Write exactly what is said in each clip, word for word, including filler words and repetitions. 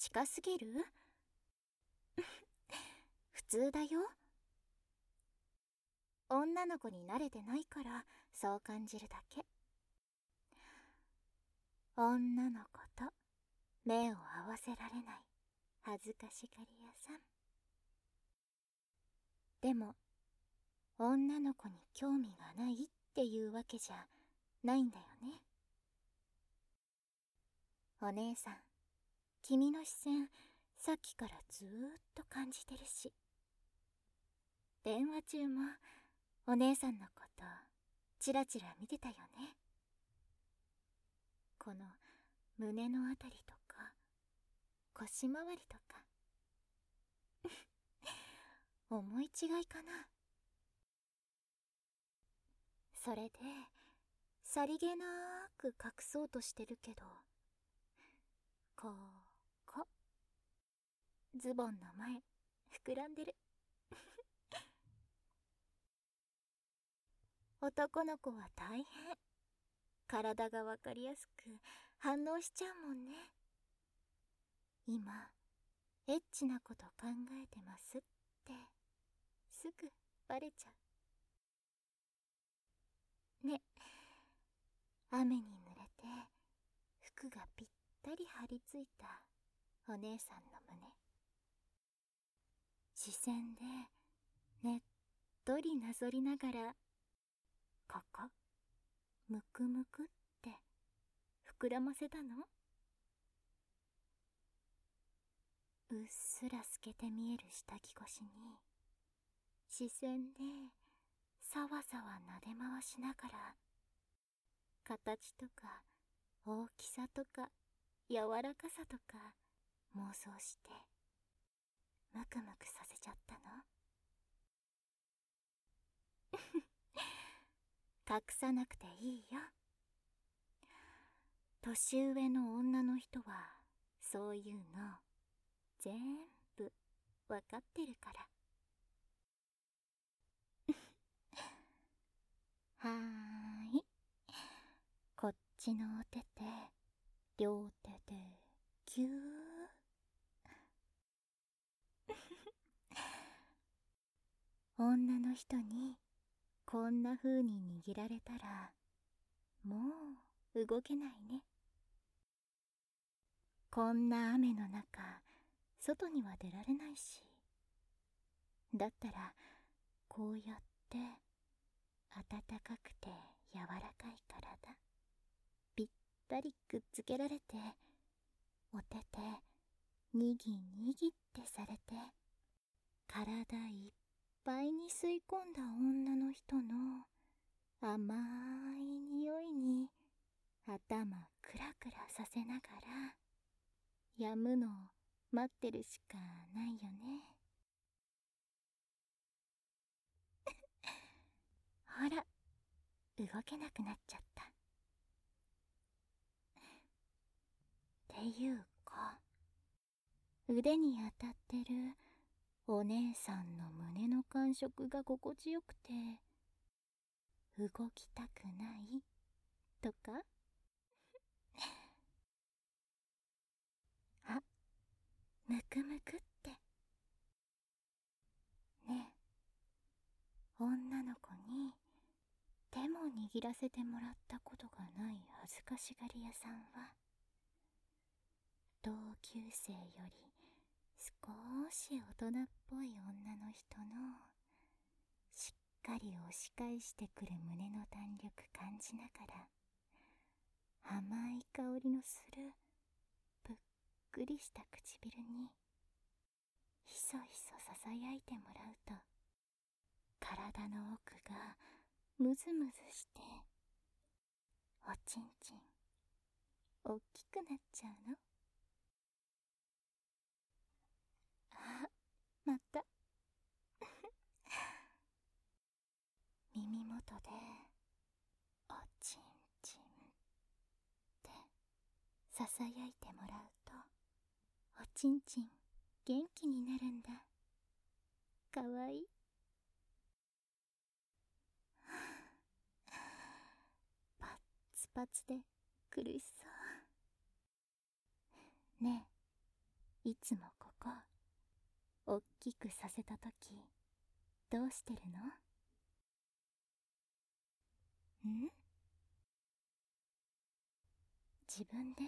近すぎる？普通だよ。女の子に慣れてないからそう感じるだけ。女の子と目を合わせられない恥ずかしがり屋さん。でも女の子に興味がないっていうわけじゃないんだよね。お姉さん、君の視線さっきからずーっと感じてるし、電話中もお姉さんのことチラチラ見てたよね。この胸のあたりとか腰回りとか思い違いかな。それでさりげなく隠そうとしてるけど、ここズボンの前膨らんでる。男の子は大変。体がわかりやすく反応しちゃうもんね。今エッチなこと考えてますってすぐバレちゃうね。雨に濡れて服がぴったり張り付いたお姉さんの胸、視線でねっとりなぞりながら、ここむくむくって膨らませたの？うっすら透けて見える下着越しに視線でさわさわ撫で回しながら、形とか大きさとか柔らかさとか妄想してムクムクさせちゃったの。隠さなくていいよ。年上の女の人はそういうの全部わかってるから。はーい、こっちのお手手両手でぎゅー女の人にこんな風に握られたらもう動けないね。こんな雨の中外には出られないし、だったらこうやって暖かくて柔らかい体ぴったりくっつけられて、お手手にぎにぎってされて、体いっぱいに吸い込んだ女の人の甘い匂いに頭クラクラさせながら止むのを待ってるしかないよね。ほら、動けなくなっちゃった。っていうか、腕に当たってるお姉さんの胸の感触が心地よくて動きたくないとかあ、むくむくって。ねえ、女の子に手も握らせてもらったことがない恥ずかしがり屋さんは、同級生より少し大人っぽい女の人のしっかり押し返してくる胸の弾力感じながら、甘い香りのするぷっくりした唇にひそひそささやいてもらうと、体の奥がムズムズしておちんちんおっきくなっちゃうの。あ、また耳元でおちんちんってささやいてもらうと、おちんちん元気になるんだ。かわいい。パッツパツで苦しそう。ねいつもここおっきくさせたときどうしてるの？ん？自分で？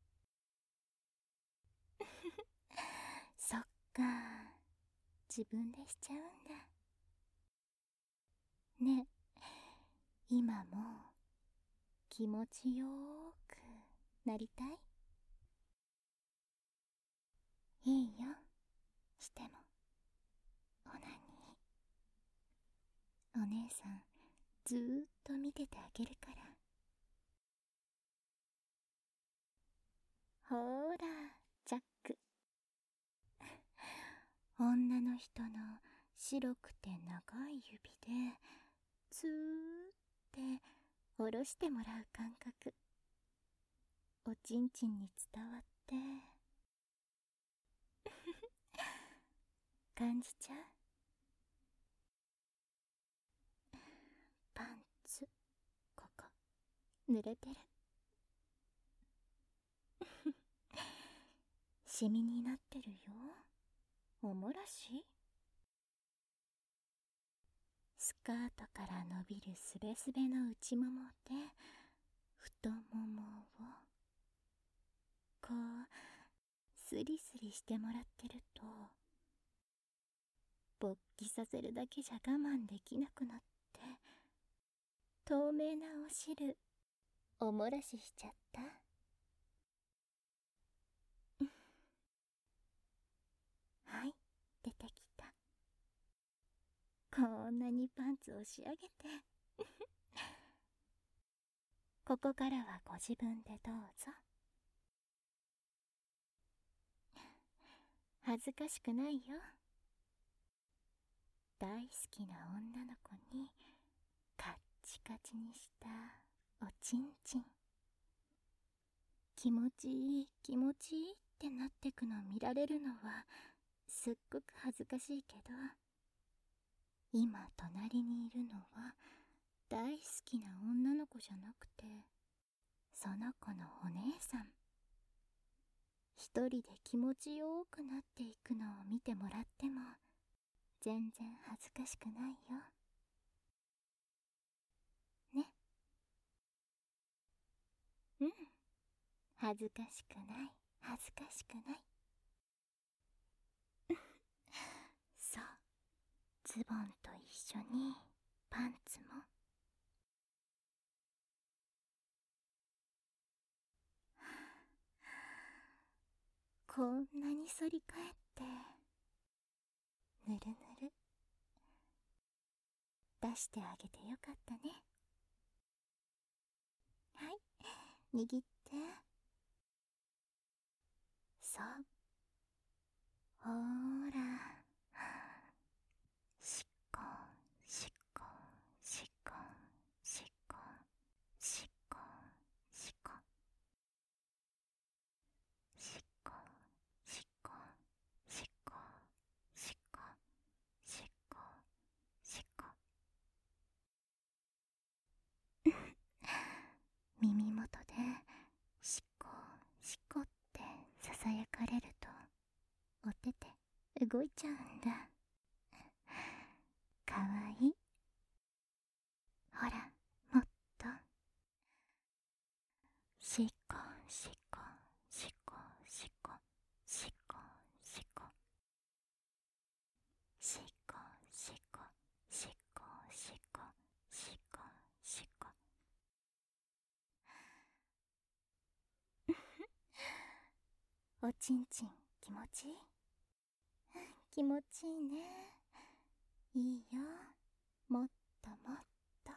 そっか、自分でしちゃうんだね。今も気持ちよーくなりたい？いいよ、しても。オナニー、お姉さんずーっと見ててあげるから。ほーら、ジャック。女の人の白くて長い指でツーって下ろしてもらう感覚、おちんちんに伝わって感じちゃう？パンツ、ここ濡れてる。シミになってるよ。おもらし？スカートから伸びるすべすべの内ももで太ももをこうスリスリしてもらってると、勃起させるだけじゃ我慢できなくなって透明なお汁おもらししちゃった。はい、出てきた。こんなにパンツを仕上げてここからはご自分でどうぞ。恥ずかしくないよ。大好きな女の子にカッチカチにしたおちんちん、気持ちいい気持ちいいってなってくの見られるのはすっごく恥ずかしいけど、今隣にいるのは大好きな女の子じゃなくてその子のお姉さん。一人で気持ちよくなっていくのを見てもらっても全然恥ずかしくないよね。うん、恥ずかしくない、恥ずかしくない。そう、ズボンと一緒にパンツも。こんなに反り返ってぬるぬる出してあげてよかったね。はい、握って。そう、ほーら、しっこしっこしっこしっこしっこしっこしっこしっこしっこしっこしっこしっこ。耳元でしっこしっこってささやかれるとお手手動いちゃうんだ。かわいい。ほら、もっとしっこしっこしっこしっこしっこしっこしっこしっこしっこしっこしっこしっこ。おちんちん気持ちいい？気持ちいいね。いいよ、もっともっと。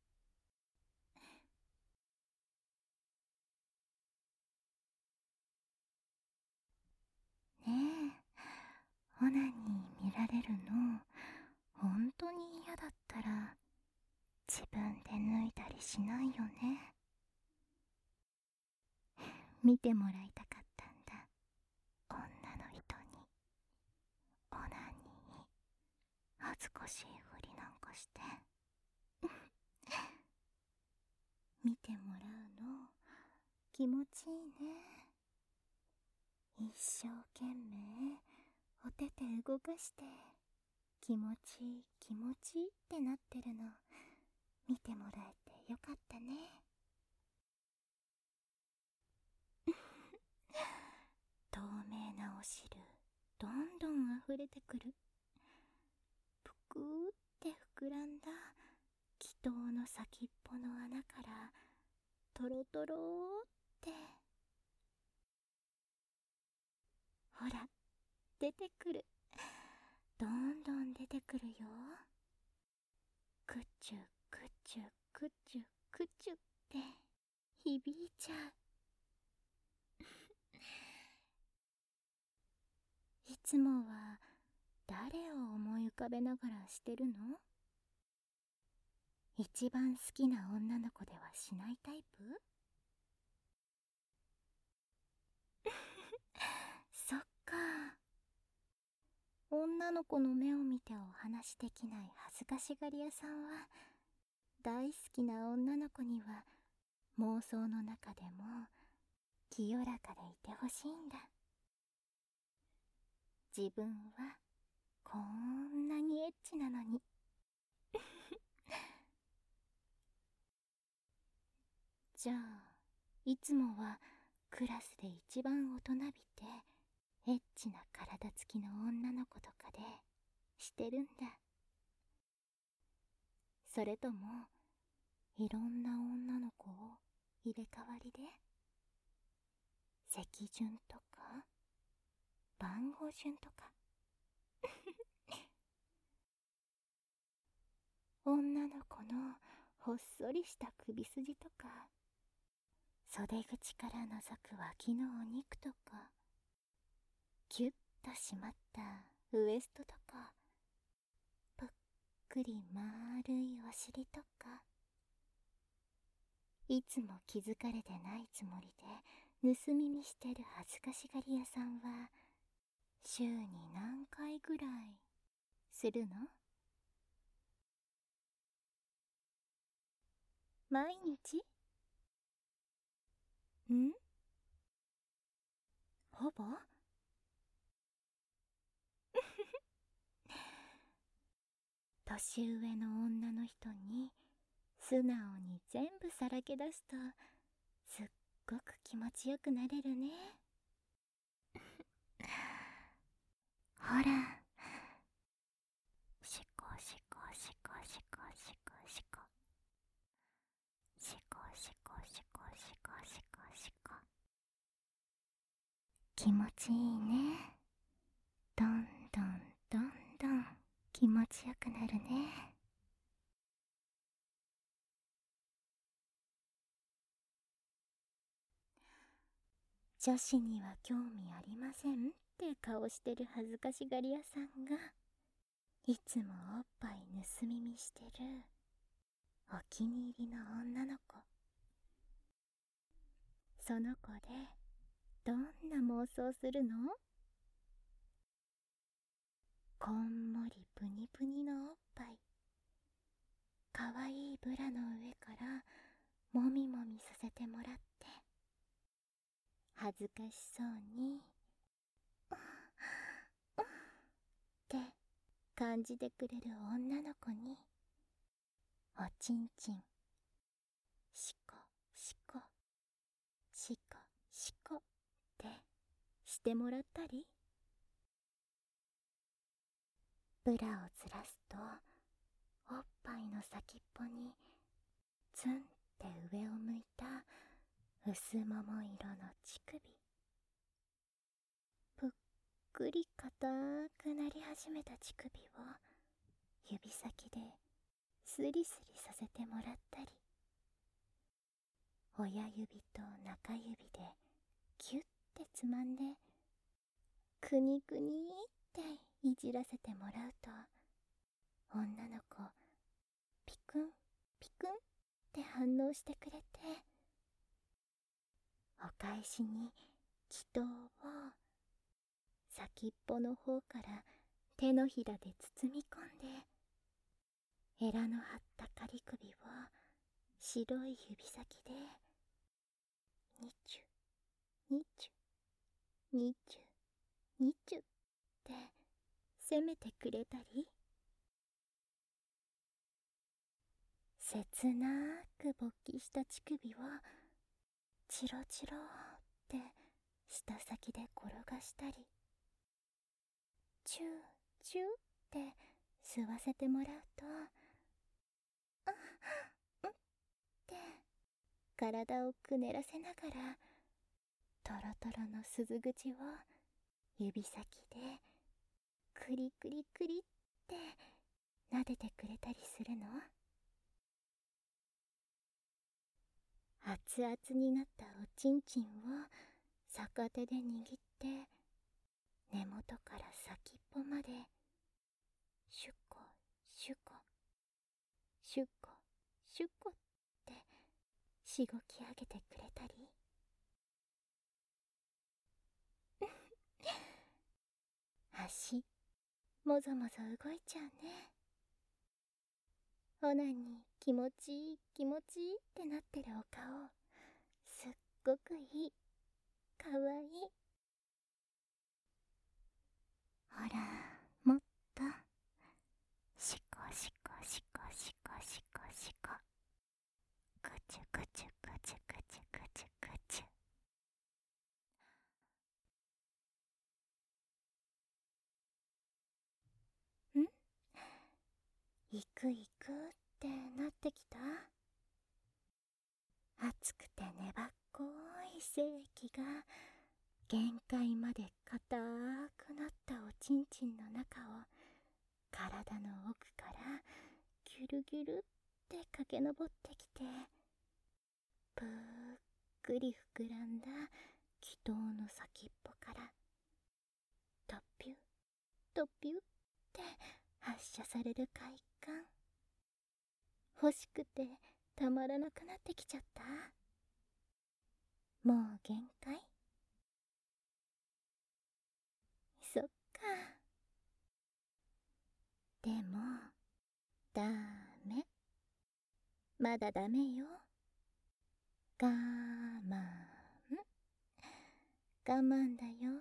ねえ、オナニー見られるの本当に嫌だったら自分で脱いだりしないよね。見てもらいたかったんだ、女の人に。オナニー恥ずかしいふりなんかして見てもらうの気持ちいいね。 一生懸命お手手動かして気持ちいい気持ちいいってなってるの見てもらえてよかったね。透明なお汁どんどん溢れてくる。ぷくーって膨らんだ気筒の先っぽの穴からトロトローって、ほら出てくる。どんどん出てくるよ。くっちゅくっちゅくっちゅくっちゅって響いちゃう。いつもは誰を思い浮かべながらしてるの？一番好きな女の子ではしないタイプ？そっか。女の子の目を見てお話できない恥ずかしがり屋さんは、大好きな女の子には妄想の中でも清らかでいてほしいんだ。自分はこんなにエッチなのに。じゃあいつもはクラスで一番大人びてエッチな体つきの女の子とかでしてるんだ。それともいろんな女の子を入れ替わりで、席順とか番号順とか女の子のほっそりした首筋とか袖口から覗く脇のお肉とかキュッと締まったウエストとかぷっくり丸いお尻とか、いつも気づかれてないつもりで盗み見してる恥ずかしがり屋さんは週に何回ぐらいするの？毎日？ん？ほぼ？年上の女の人に素直に全部さらけ出すとすっごく気持ちよくなれるね。ほら、しこしこしこしこしこしこしこしこしこしこしこしこ、気持ちいいね。どんどんどんどん気持ちよくなるね。女子には興味ありませんって顔してる恥ずかしがり屋さんがいつもおっぱい盗み見してるお気に入りの女の子。その子でどんな妄想するの？こんもりぷにぷにのおっぱい、かわいいブラの上からもみもみさせてもらって、恥ずかしそうにって感じてくれる女の子におちんちんしこしこしこしこってしてもらったり、ブラをずらすとおっぱいの先っぽにツンって上を向いた薄桃色の乳首、ぷっくり硬くなり始めた乳首を指先でスリスリさせてもらったり、親指と中指でキュッてつまんでくにくにっていじらせてもらうと、女の子ピクンピクンって反応してくれて、お返しに気筒を先っぽの方から手のひらで包み込んで、エラの張った仮首を白い指先でニチュニチにちゅにちゅって責めてくれたり、切なく勃起した乳首をチロチロって舌先で転がしたり、チューチューって吸わせてもらうと、あっ、んって体をくねらせながらトロトロの鈴口を指先でクリクリクリって撫でてくれたりするの。熱々になったおちんちんを逆手で握って根元から先っぽまでシュコシュコシュコシュコってしごき上げてくれたり、足もぞもぞ動いちゃうね。オナに気持ちいい気持ちいいってなってるお顔、すっごくいい、かわいい。ほら、もっとシコシコシコシコシコシコ、ぐちゅぐちゅぐちゅぐちゅぐちゅぐちゅ。ん？行く行くってなってきた？熱くて粘っこい精液が限界まで硬くなったおちんちんの中を体の奥からギュルギュルって駆け上ってきて、ぷっくり膨らんだ気筒の先っぽからトッピュットッピュッって発射される快感、欲しくてたまらなくなってきちゃった。もう限界？そっか。でもダメ、まだダメよ。我慢我慢だよ。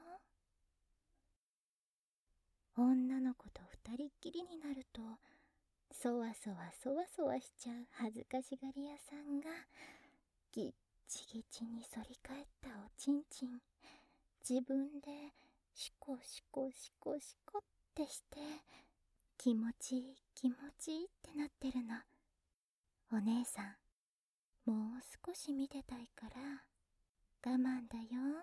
女の子と二人っきりになるとそわそわそわそわしちゃう恥ずかしがり屋さんがぎっちぎちに反り返ったおちんちん自分でシコシコシコシコってして気持ちいい気持ちいいってなってるの。お姉さん、もう少し見てたいから我慢だよ。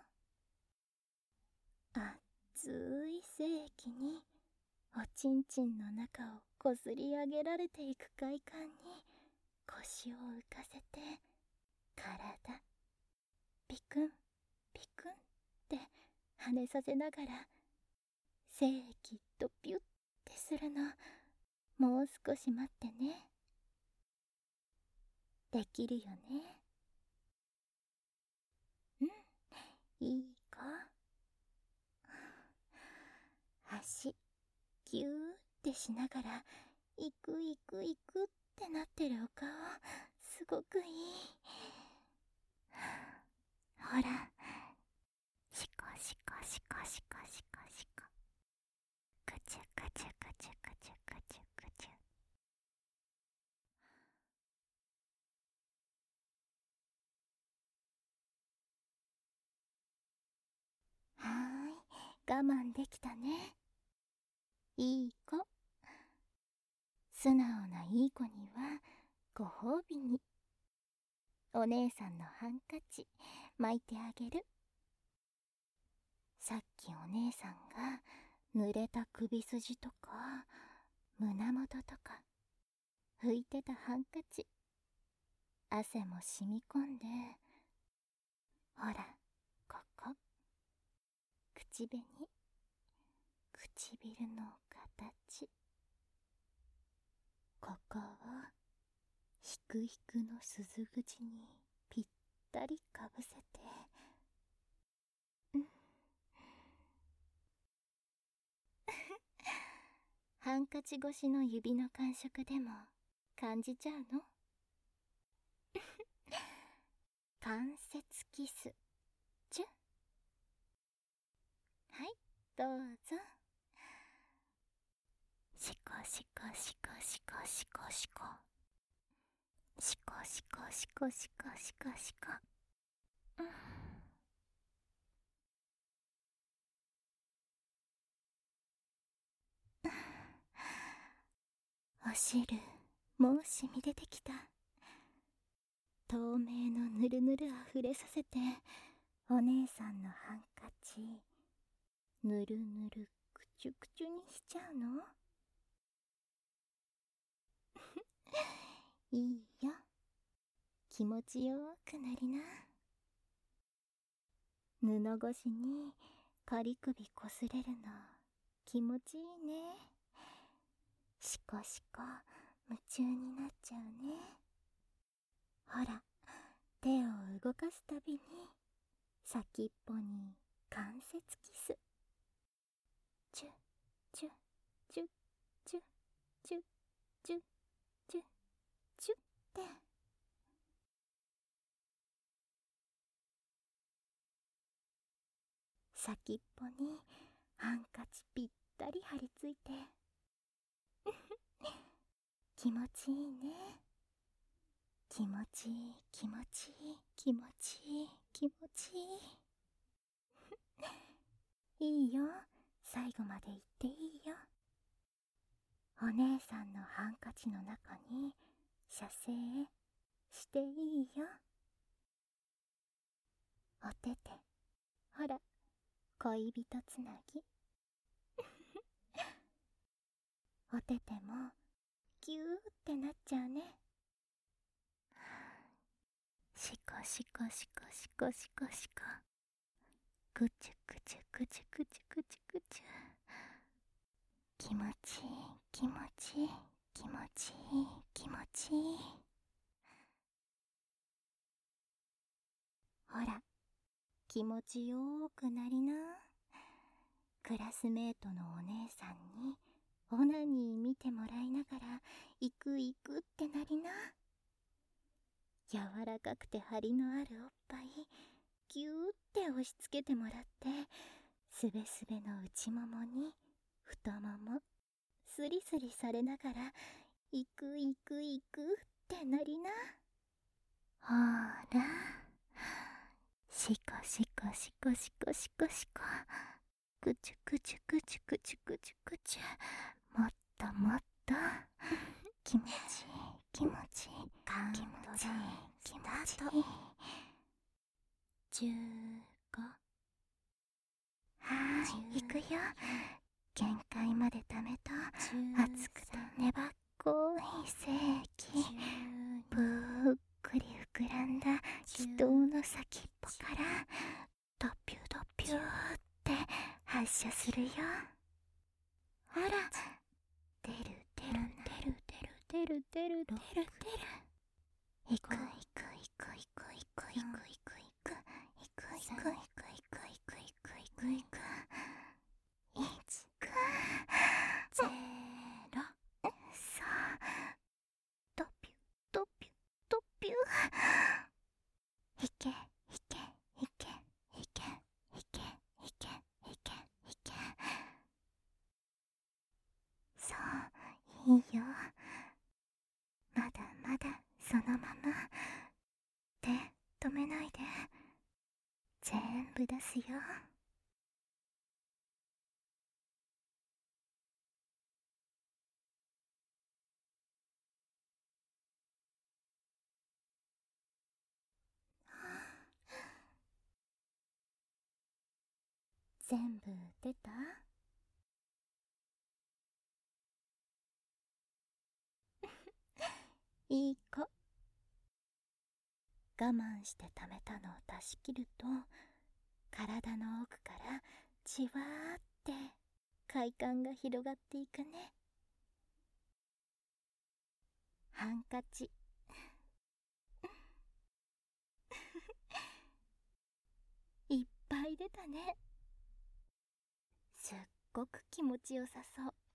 熱い精液におちんちんの中をこすり上げられていく快感に腰を浮かせて、体ピクンピクンって跳ねさせながら精液とピュッてするの。もう少し待ってね。できるよね。うん、いい子。足ギューってしながら行く行く行くってなってるお顔、すごくいい。ほら、シコシコシコシコシコシコ、ぐちゅぐちゅぐちゅぐちゅぐちゅぐちゅ。はーい、我慢できたね。いい子。素直ないい子にはご褒美にお姉さんのハンカチ巻いてあげる。さっきお姉さんが濡れた首筋とか胸元とか拭いてたハンカチ、汗も染み込んで、ほらここ口紅、唇の形、ここをひくひくの鈴口にぴったりかぶせて、うんハンカチ越しの指の感触でも感じちゃうの？関節キスチュどうぞ。しこしこしこしこしこしこしこしこしこしこしこしこ。うん。お汁もうしみ出てきた。透明のぬるぬるあふれさせて、お姉さんのハンカチぬるぬるくちゅくちゅにしちゃうの？いいよ、気持ちよくなりな。布越しにカリ首こすれるの気持ちいいね。しこしこ夢中になっちゃうね。ほら、手を動かすたびに先っぽに関節キス。チュッチュッチュッチュッチュッチュッチュッチュッって。先っぽにハンカチぴったり貼り付いて気持ちいいね。気持ちいい気持ちいい気持ちいい気持ちいいいいよ、最後まで言っていいよ。お姉さんのハンカチの中に射精していいよ。お手手、ほら、恋人つなぎお手手もギューってなっちゃうね。しこしこしこしこしこしこ、ぐちゅぐちゅぐちゅぐちゅぐちゅぐちゅ。気持ちいい気持ちいい気持ちいい気持ちいい。ほら、気持ちよーくなりな。クラスメートのお姉さんにオナニー見てもらいながら行く行くってなりな。柔らかくて張りのあるおっぱいぎゅーって押し付けてもらって、すべすべの内ももに太ももスリスリされながら行く行く行くってなりな。ほーら、しこしこしこしこしこしこ、ぐちゅぐちゅぐちゅぐちゅぐちゅぐちゅ、もっともっと気持ちいい気持ちいい気持ちいい気持ちいい。じゅうご。はーい、いくよ。限界までためた熱くて粘っこい精液、ぷっくり膨らんだ気筒の先っぽからドピュドピューって発射するよ。ほら、出る出る出る出る出る出る出る出る。いくいくいくいくいくいくいくいくいくいくいくいくいくいくいくいく。いちくゼロ。さあ、ドピュドピュドピュ。いけいけいけいけいけいけいけいけ。そう、いいよ。まだまだそのまま手止めないで、全部出すよ。全部出た？いい子。我慢して溜めたのを出し切ると、体の奥からじわーって快感が広がっていくね。ハンカチいっぱい出たね。すっごく気持ちよさそう。